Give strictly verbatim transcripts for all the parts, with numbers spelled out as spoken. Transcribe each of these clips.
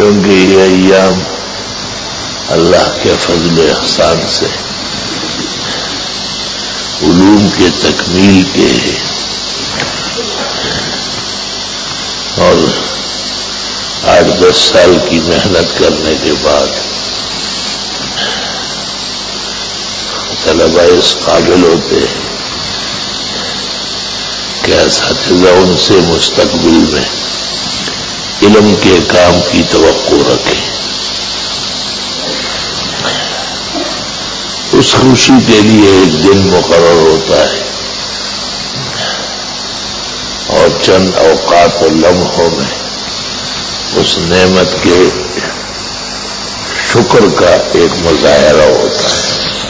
کیونکہ یہ ایام اللہ کے فضل و احسان سے علوم کے تکمیل کے ہیں اور آٹھ دس سال کی محنت کرنے کے بعد طلباء اس قابل ہوتے ہیں کہ اساتذہ ان سے مستقبل میں علم کے کام کی توقع رکھیں. اس خوشی کے لیے ایک دن مقرر ہوتا ہے اور چند اوقات و لمحوں میں اس نعمت کے شکر کا ایک مظاہرہ ہوتا ہے.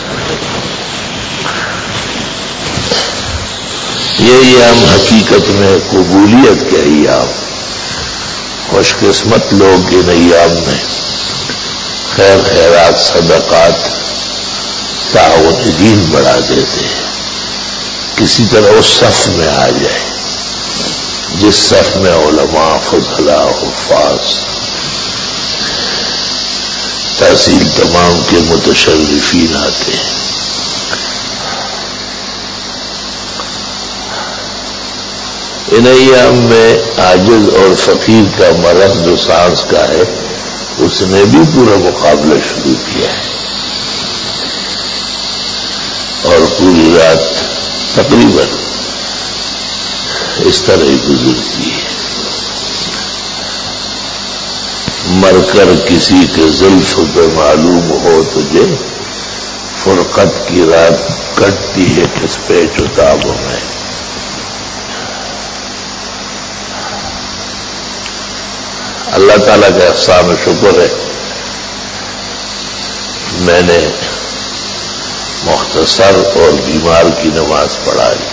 یہ ایام حقیقت میں قبولیت کے ایام. خوش قسمت لوگ ان ایام میں خیر خیرات صدقات تعاون دین بڑھا دیتے ہیں. کسی طرح اس صف میں آ جائے جس صف میں علماء فضلاء حفاظ تحصیل تمام کے متشرفین آتے ہیں. ان ایام میں عاجز اور فقیر کا مرض جو سانس کا ہے اس نے بھی پورا مقابلہ شروع کیا ہے اور پوری رات تقریباً اس طرح ہی گزرتی ہے. مر کر کسی کے زلف پہ معلوم ہو تجھے فرقت کی رات کٹتی ہے کس پیچ و تابوں میں. اللہ تعالیٰ کا احسان و شکر ہے میں نے مختصر اور بیمار کی نماز پڑھائی.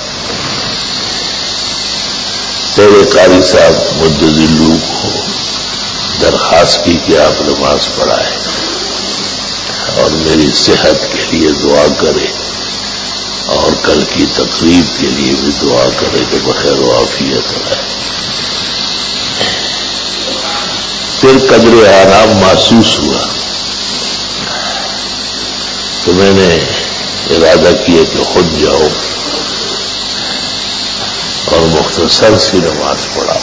تیرے قاری صاحب مدذلو کو درخواست کی کہ آپ نماز پڑھائیں اور میری صحت کے لیے دعا کرے اور کل کی تقریب کے لیے بھی دعا کرے کہ بخیر و عافیت رہے. پھر قدر آرام محسوس ہوا تو میں نے ارادہ کیا کہ خود جاؤ اور مختصر سی نماز پڑھا.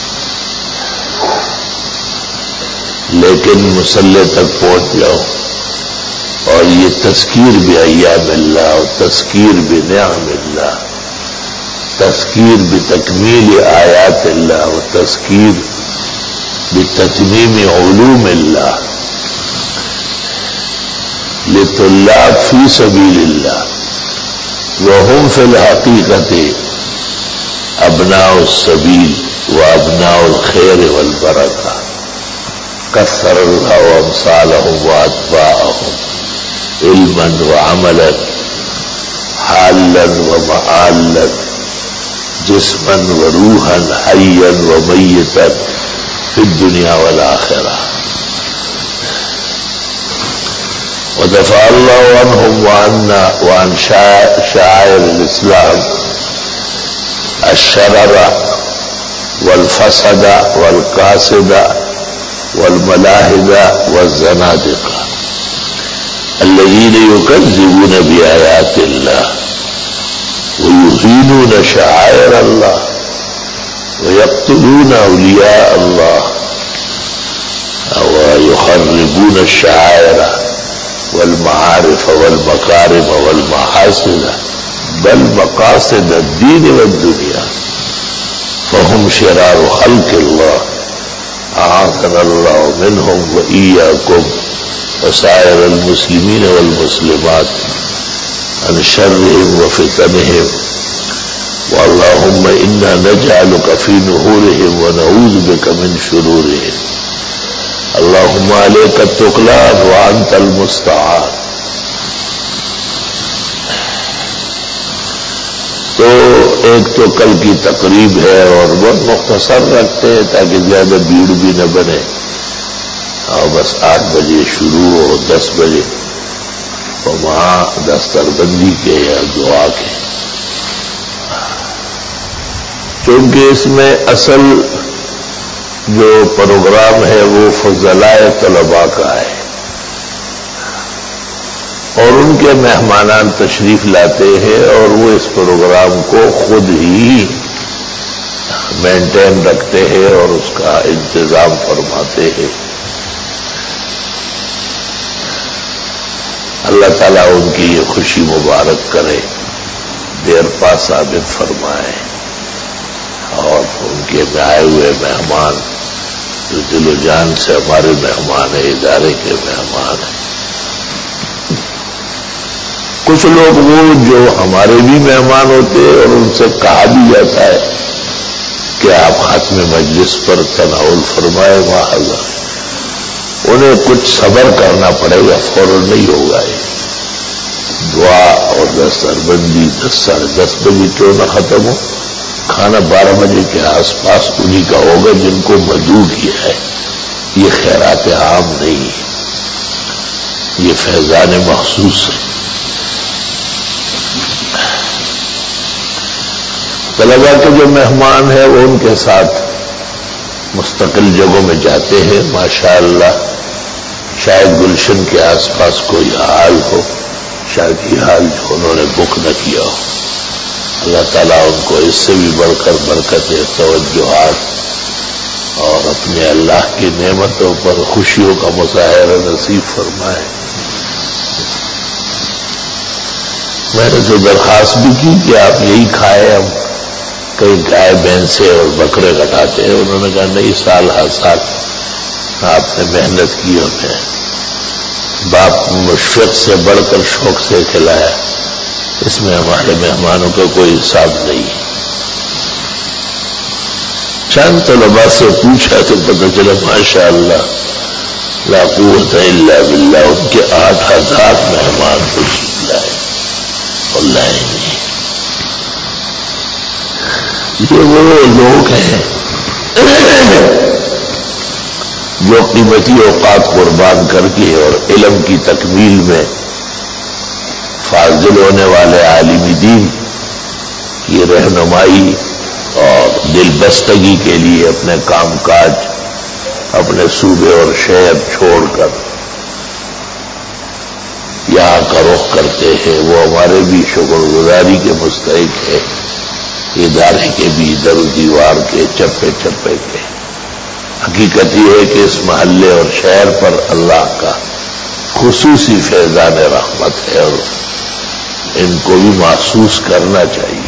لیکن مصلی تک پہنچ جاؤ اور یہ تذکیر بایام اللہ اور تذکیر بنعم اللہ تذکیر بتکمیل آیات اللہ اور تذکیر بتتمیم علوم اللہ لطلاب فی سبیل اللہ وهم فی الحقیقت ابناء السبیل و ابناء الخیر والبرکہ کثر اللہ امثالهم واتباعهم علما وعملا حالا ومآلا جسما وروحا حیا ومیتا فی الدنیا والآخرہ. ودفع اللہ عنہم وعنا وعن شعائر الاسلام الشرر والفسد والقاصد والملاحد والزنادقہ الذین یکذبون بآیات اللہ ویہینون شعائر اللہ ويقتلون أولياء الله ويخربون الشعائر والمعارف والمكارم والمحاسن بل مقاصد الدين والدنيا فهم شرار خلق الله أعاذنا الله منهم وإياكم وسائر المسلمين والمسلمات عن شرهم وفتنهم. واللهم إنا نجعلك في نحورهم ونعوذ بك من شرورهم. اللهم عليك التكلان وأنت المستعان. تو ایک تو کل کی تقریب ہے اور بہت مختصر رکھتے ہیں تاکہ زیادہ بھیڑ بھی نہ بنے اور بس آٹھ بجے شروع ہو دس بجے اور وہاں دستر بندی کے یا دعا کے. کیونکہ اس میں اصل جو پروگرام ہے وہ فضلائے طلباء کا ہے اور ان کے مہمانان تشریف لاتے ہیں اور وہ اس پروگرام کو خود ہی مینٹین رکھتے ہیں اور اس کا انتظام فرماتے ہیں. اللہ تعالیٰ ان کی یہ خوشی مبارک کرے، دیر پا ثابت فرمائے اور ان کے آئے ہوئے مہمان جو دل و جان سے ہمارے مہمان ہیں، ادارے کے مہمان ہیں. کچھ لوگ وہ جو ہمارے بھی مہمان ہوتے ہیں اور ان سے کہا بھی جاتا ہے کہ آپ ختم مجلس پر تناول فرمائے معاذ، انہیں کچھ صبر کرنا پڑے گا، فوراً نہیں ہوگا. یہ دعا اور دستار بندی دس ساڑھے دس بجے کیوں نہ ختم ہو، کھانا بارہ بجے کے آس پاس انہی کا ہوگا جن کو مدعو کیا ہے. یہ خیرات عام نہیں، یہ فیضان مخصوص ہے. طلبا کے جو مہمان ہیں وہ ان کے ساتھ مستقل جگہوں میں جاتے ہیں. ماشاءاللہ شاید گلشن کے آس پاس کوئی حال ہو، شاید یہ حال جو انہوں نے بک نہ کیا ہو. اللہ تعالیٰ ان کو اس سے بھی بڑھ کر برکت توجہات اور اپنے اللہ کی نعمتوں پر خوشیوں کا مظاہرہ نصیب فرمائے. میں نے تو درخواست بھی کی کہ آپ یہی کھائے، ہم کئی گائے بھینسیں اور بکرے کٹاتے ہیں. انہوں نے کہا نہیں، سال ہر سال آپ نے محنت کی، ہمیں باپ مشفق سے بڑھ کر شوق سے کھلایا، اس میں ہمارے مہمانوں کا کوئی حساب نہیں. چند طلباء سے پوچھا تو پتہ چلا ماشاء اللہ لا قوت الا باللہ ان کے آٹھ ہزار مہمان تشریف لائے اور لائیں گے. یہ وہ لوگ ہیں جو قیمتی اوقات قربان کر کے اور علم کی تکمیل میں فاضل ہونے والے عالم دین کی رہنمائی اور دل بستگی کے لیے اپنے کام کاج، اپنے صوبے اور شہر چھوڑ کر یہاں کا رخ کرتے ہیں. وہ ہمارے بھی شکر گزاری کے مستحق ہے، ادارے کے بھی در و دیوار کے چپے چپے کے. حقیقت یہ ہے کہ اس محلے اور شہر پر اللہ کا خصوصی فیضان رحمت ہے اور ان کو بھی محسوس کرنا چاہیے.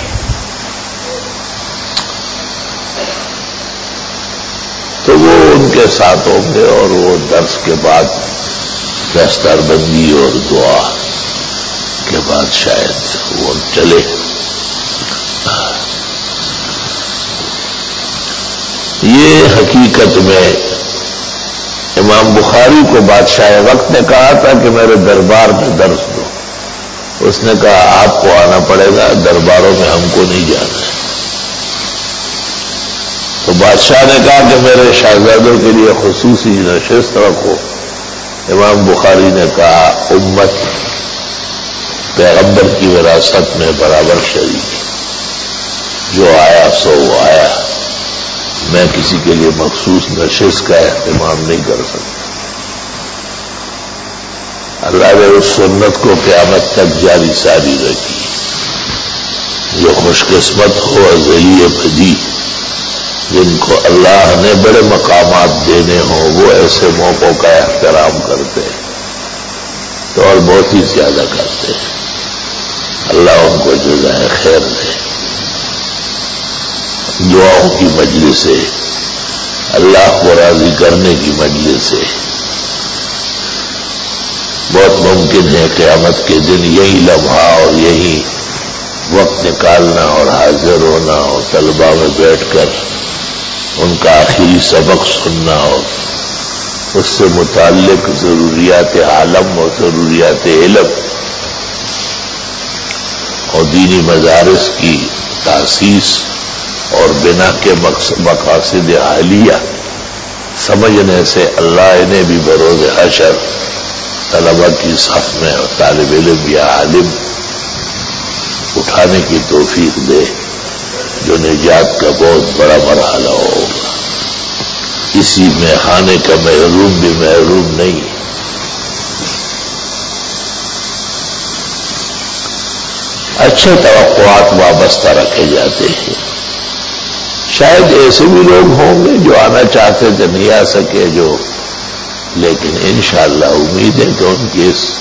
تو وہ ان کے ساتھ ہوں گے اور وہ درس کے بعد دستار بندی اور دعا کے بعد شاید وہ چلے. یہ حقیقت میں امام بخاری کو بادشاہ وقت نے کہا تھا کہ میرے دربار میں درس دو. اس نے کہا آپ کو آنا پڑے گا، درباروں میں ہم کو نہیں جانا ہے. تو بادشاہ نے کہا کہ میرے شہزادوں کے لیے خصوصی نشست رکھو. امام بخاری نے کہا امت پیغمبر کی وراثت میں برابر شریک، جو آیا سو وہ آیا، میں کسی کے لیے مخصوص نشست کا اہتمام نہیں کر سکتا. اللہ نے اس سنت کو قیامت تک جاری ساری رکھی. جو خوش قسمت ہو ازلی بدی، جن کو اللہ نے بڑے مقامات دینے ہوں، وہ ایسے موقعوں کا احترام کرتے ہیں تو اور بہت ہی زیادہ کرتے ہیں. اللہ ان کو جزائے خیر دے. دعاؤں کی مجلس سے، اللہ کو راضی کرنے کی مجلس سے بہت ممکن ہے قیامت کے دن یہی لمحہ اور یہی وقت نکالنا اور حاضر ہونا اور طلباء میں بیٹھ کر ان کا آخری سبق سننا اور اس سے متعلق ضروریات عالم اور ضروریات علم اور دینی مدارس کی تاسیس اور بنا کے مقاصد عالیہ سمجھنے سے اللہ انہیں بھی بروز حشر طلبا کی صف میں اور طالب علم یا عالم اٹھانے کی توفیق دے، جو نجات کا بہت بڑا مرحلہ ہوگا. اسی میں خانے کا محروم بھی محروم نہیں. اچھے توقعات وابستہ رکھے جاتے ہیں. شاید ایسے بھی لوگ ہوں گے جو آنا چاہتے تھے نہیں آ سکے, جو لیکن انشاءاللہ امید ہے کہ ان کی اس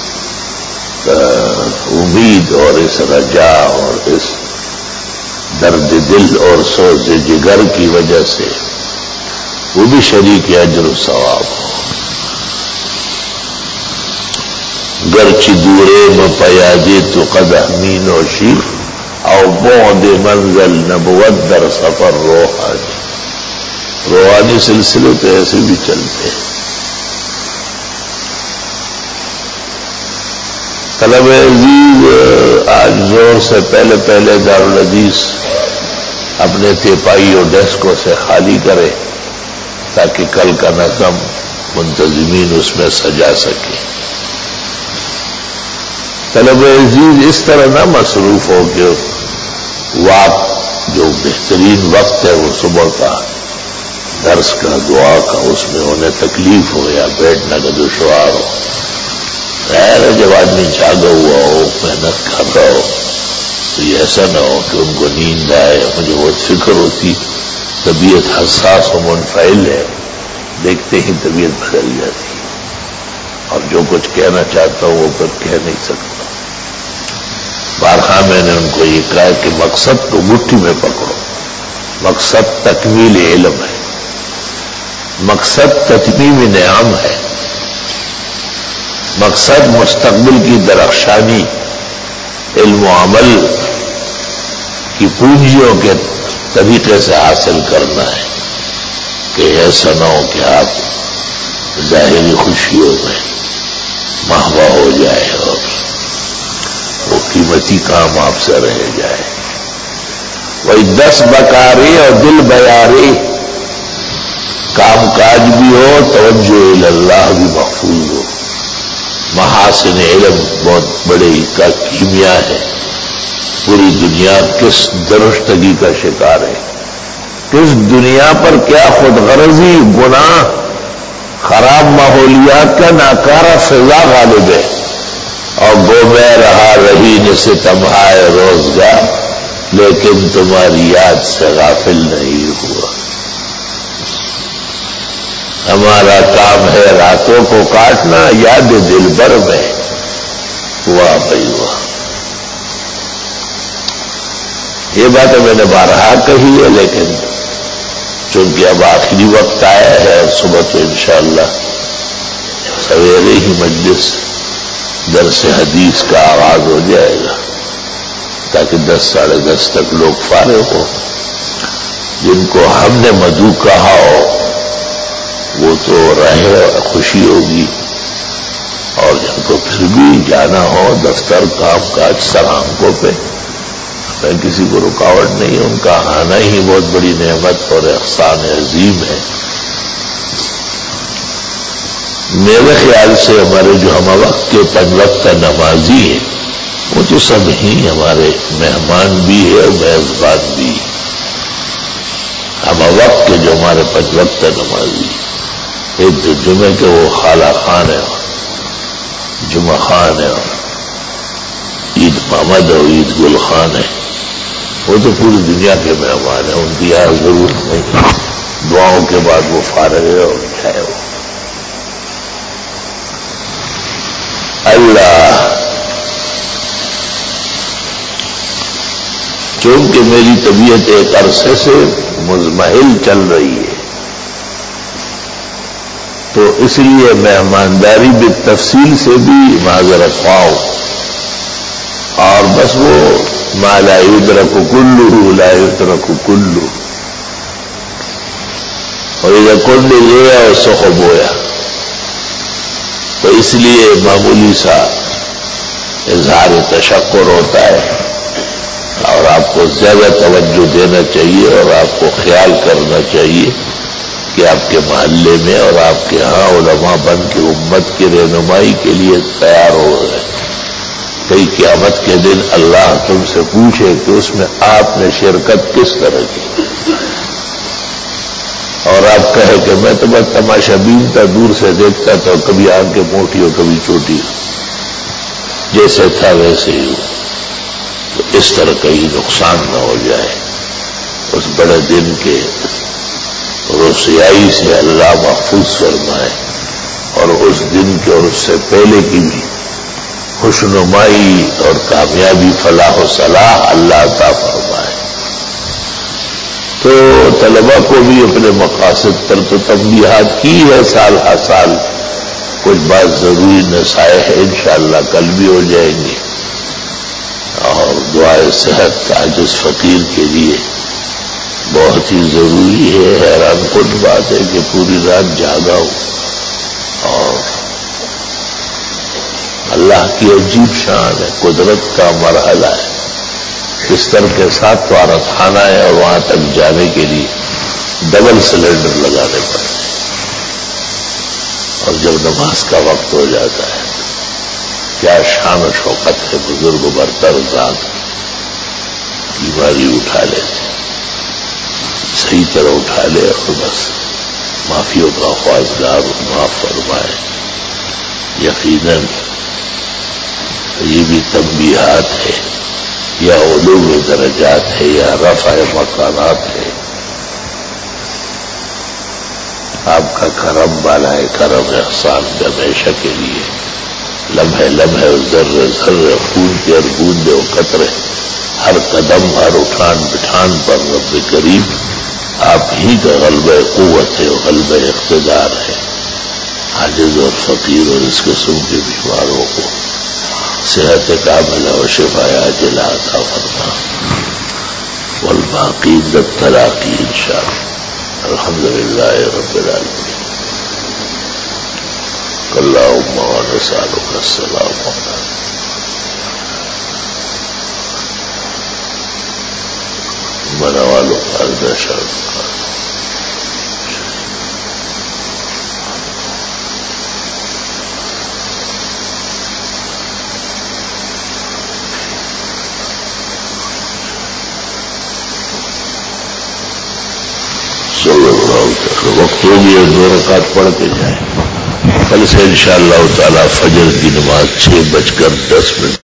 امید اور اس رجا اور اس درد دل اور سوز جگر کی وجہ سے وہ بھی شریک اجر و ثواب ہو. گرچہ دورے میں پیادے تو قدح می نوشی او بعد منزل نبوت در سفر روحانی. روحانی سلسلے تو ایسے بھی چلتے ہیں. طلب عزیز آج زور سے پہلے پہلے دارالحدیث اپنے تیپائی اور ڈیسکوں سے خالی کرے تاکہ کل کا نظم منتظمین اس میں سجا سکے. طلب عزیز اس طرح نہ مصروف ہو کہ وقت جو بہترین وقت ہے وہ صبح کا درس کا دعا کا اس میں انہیں تکلیف ہو یا بیٹھنا کا دشوار ہو. ظاہر ہے جب آدمی جاگا ہوا ہو محنت کر رہا ہو تو یہ ایسا نہ ہو کہ ان کو نیند آئے. مجھے بہت فکر ہوتی, طبیعت حساس و منفعل ہے, دیکھتے ہی طبیعت بدل جاتی اور جو کچھ کہنا چاہتا ہوں وہ پھر کہہ نہیں سکتا. بارہا میں نے ان کو یہ کہا کہ مقصد کو مٹھی میں پکڑو. مقصد تکمیل علم ہے, مقصد تتمیم نعم ہے, مقصد مستقبل کی درخشانی علم و عمل کی پونجیوں کے طریقے سے حاصل کرنا ہے کہ ایسا نہ ہو کہ آپ ظاہری خوشیوں میں مہوا ہو جائے اور وہ قیمتی کام آپ سے رہ جائے. وہی دس بکاری اور دل بیاری کام کاج بھی ہو, توجہ اللہ بھی محفوظ ہو. محاسن علم بہت بڑی کا کیمیا ہے. پوری دنیا کس درشتگی کا شکار ہے, کس دنیا پر کیا خود غرضی, گناہ, خراب ماحولیات کا ناکارہ فضا غالب ہے. اور گو میں رہا رہی نے ستمہائے روزگار, لیکن تمہاری یاد سے غافل نہیں ہوا. ہمارا کام ہے راتوں کو کاٹنا, یاد دل بھر میں ہوا بھائی ہوا. یہ بات میں نے بارہا کہی ہے, لیکن چونکہ اب آخری وقت آیا ہے, صبح تو انشاءاللہ سویرے ہی مجلس درس حدیث کا آغاز ہو جائے گا تاکہ دس ساڑھے دس تک لوگ فارغ ہو. جن کو ہم نے مدعو کہا ہو وہ تو رہے, خوشی ہوگی, اور جن کو پھر بھی جانا ہو دفتر کام کاج سرانکوں پہ, میں کسی کو رکاوٹ نہیں. ان کا آنا ہی بہت بڑی نعمت اور احسان عظیم ہے. میرے خیال سے ہمارے جو ہم وقت کے پنج وقت نمازی ہیں وہ تو سب ہی ہمارے مہمان بھی ہے اور میزبان بھی. ہم وقت کے جو ہمارے پنج وقت نمازی, ایک جو جمعے کے وہ خالہ خان ہے, جمعہ خان ہے, اور عید محمد اور عید گل خان ہے, وہ تو پوری دنیا کے مہمان ہیں. ان کی یہاں ضرورت نہیں, دعاؤں کے بعد وہ فارغ ہے اور کیا ہے. وہ اللہ چونکہ میری طبیعت ایک عرصے سے مزمحل چل رہی ہے تو اس لیے مہمانداری بالتفصیل سے بھی معذرت خواہ, اور بس وہ ما لا یدرک کلہ لا یترک کلہ, اور اذا کل گویا اور سخ بویا, تو اس لیے معمولی سا اظہار تشکر ہوتا ہے. اور آپ کو زیادہ توجہ دینا چاہیے اور آپ کو خیال کرنا چاہیے کہ آپ کے محلے میں اور آپ کے ہاں علماء بن کے امت کی رہنمائی کے لیے تیار ہو رہے ہیں. کئی قیامت کے دن اللہ تم سے پوچھے کہ اس میں آپ نے شرکت کس طرح کی. اور آپ کہے کہ میں تو بس تماشا بین تھا، دور سے دیکھتا تھا، کبھی آنکھیں موٹی ہو کبھی چھوٹی ہو، جیسے تھا ویسے ہی ہو، تو اس طرح کہیں نقصان نہ ہو جائے۔ اس بڑے دن کے رسیائی سے اللہ محفوظ فرمائے، اور اس دن کے اور اس سے پہلے کی بھی خوشنمائی اور کامیابی، فلاح و صلاح اللہ عطا فرمائے۔ تو طلباء کو بھی اپنے مقاصد پر تو تنبیہات کی ہے سال ہر سال، کچھ بات ضروری نصائح ہے، انشاءاللہ کل بھی ہو جائیں گے۔ اور دعائے صحت عاجز فقیر کے لیے بہت ہی ضروری ہے۔ حیران کن بات ہے کہ پوری رات جاگا ہوں، اور اللہ کی عجیب شان ہے، قدرت کا مرحلہ ہے۔ بستر کے ساتھ وارت خانہ ہے، اور وہاں تک جانے کے لیے ڈبل سلنڈر لگانے پڑتے ہیں، اور جب نماز کا وقت ہو جاتا ہے کیا شان و شوقت ہے، بزرگ برتر ذات بیماری اٹھا لیتے، صحیح طرح اٹھا لے اور بس معافیوں کا خواستگار معاف فرمائے۔ یقیناً یہ بھی تنبیہات ہے، یا علوم درجات ہے، یا رفع مقامات ہے۔ آپ کا کرم بالا ہے، کرم احسان کا ہمیشہ کے لیے، لمحے لمحے ذرے ذرے خون کے ہر بوندے و قطرے، ہر قدم ہر اٹھان بٹھان پر رب کریم آپ ہی کا غلبہ قوت ہے، غلبہ اقتدار ہے۔ عاجز اور فقیر اور اس قسم کے بیماروں کو صحت کاملہ و شفا عاجلہ عطا فرما، والباقی بالتراقی انشاءاللہ۔ الحمدللہ رب العالمین۔ اللہم ونسألک السلام علیکم۔ منوالو ارد شرط صلی اللہ علیہ وقت ہو گیا، دو رکعت پڑھ کے جائیں۔ کل سے انشاءاللہ تعالی فجر کی نماز چھ بج کر دس منٹ